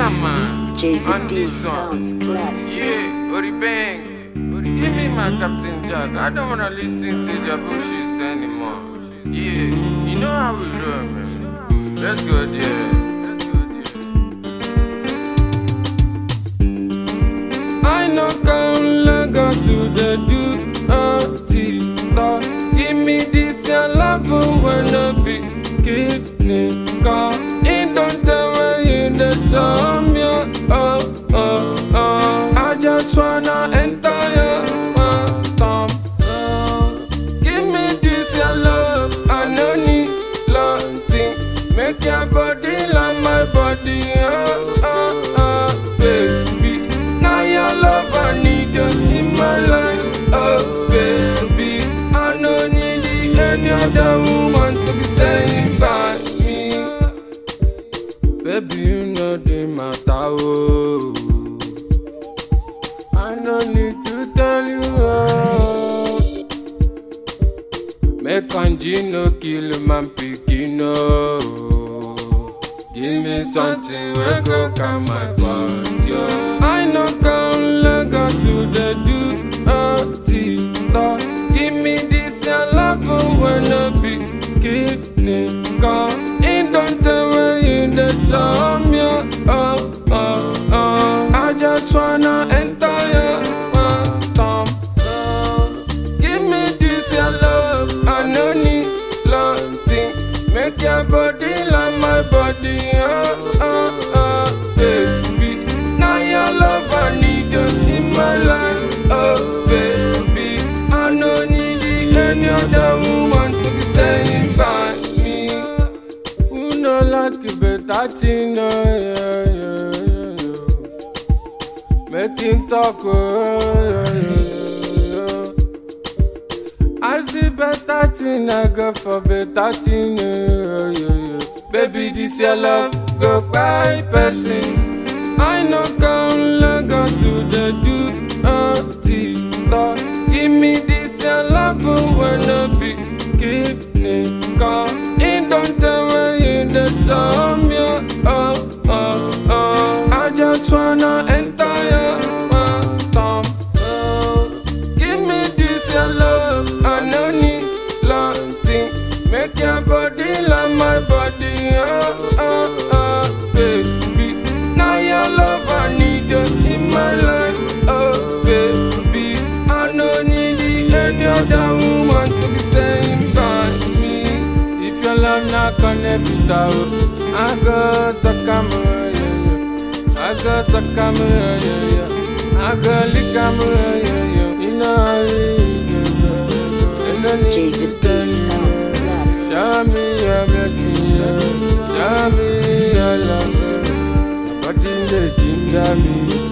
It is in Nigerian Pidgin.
man. JVD sounds classic. Yeah, Ori Banks. Give me my Captain Jack. I don't wanna listen to their bullshit anymore. Yeah, you know how we do it, man. Let's go there. I know come go to the do talk. Give me this your love when I be kidney call. It don't tell when you the charm you. I just wanna enter your thumb. Give me this your love. I no need nothing. Make your body like my body. Baby. Now your love I need you in my life. Oh baby. I no need any other woman to be staying by me. Baby, you know the matter. Oh. I no need to tell you. Make Angie no kill man picking. Give me something where go calm my body. I know come go to the do talk. Give me this your love when I be kidney call. It don't tell when you the charm you. I just wanna enter your thumb. Give me this your love. I no need nothing. Make your body like my body. Baby. Now your love I need you in my life. Oh baby. I no need any other woman to be staying by me. Who no like you better thing, yeah. Make him talk, I see better thing, I go for better thing, Baby, this your love, go by person. I know come go to the do talk. Give me this your love when I be kidney call. It don't tell when you the charm you. I just wanna enter your thumb. Give me this your love. I no need nothing. Make your body like my body. Baby. Now your love I need you in my life. Oh baby. I no need any other woman to be staying by me. If your love not connect with her, I go suck I go suck I go lick you know JVD sounds classic. show me your blessing, show me your love. Nobody they ginger me.